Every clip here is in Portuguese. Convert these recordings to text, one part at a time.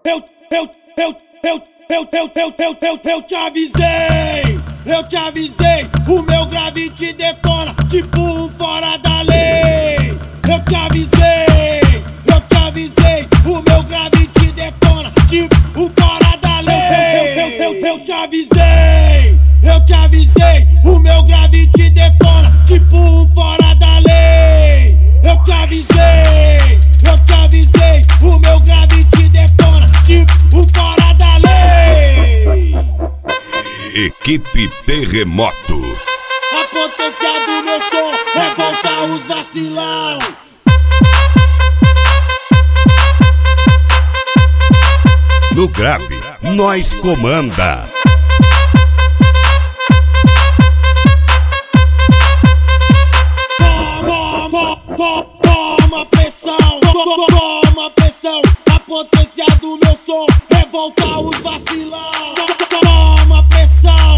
eu te avisei, o meu grave te detona, tipo um fora da lei. Eu te avisei, o meu grave te detona, tipo um fora da lei. Eu te avisei, o meu grave te detona, tipo um fora da lei. Eu te avisei, o meu grave te detona, tipo um fora da lei. Equipe Terremoto. A potência do meu som revolta os vacilão. No grave, nós comanda. Toma pressão, a potência do meu som revolta os vacilão. Toma pressão,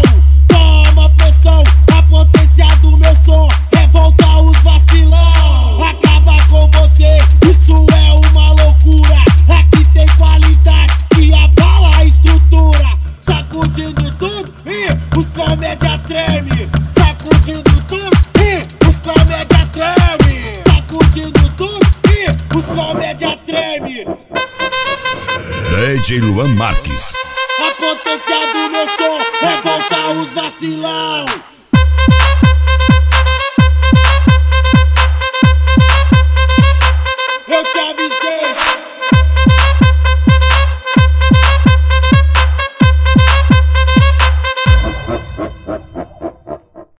a potência do meu som revolta os vacilão. Acaba com você, isso é uma loucura. Aqui tem qualidade que abala a estrutura. Sacudindo tudo e os comédia treme. Sacudindo tudo e os comédia treme. Sacudindo tudo e os comédia treme. DJ Luan Marques. A potência do meu som revolta os vacilão.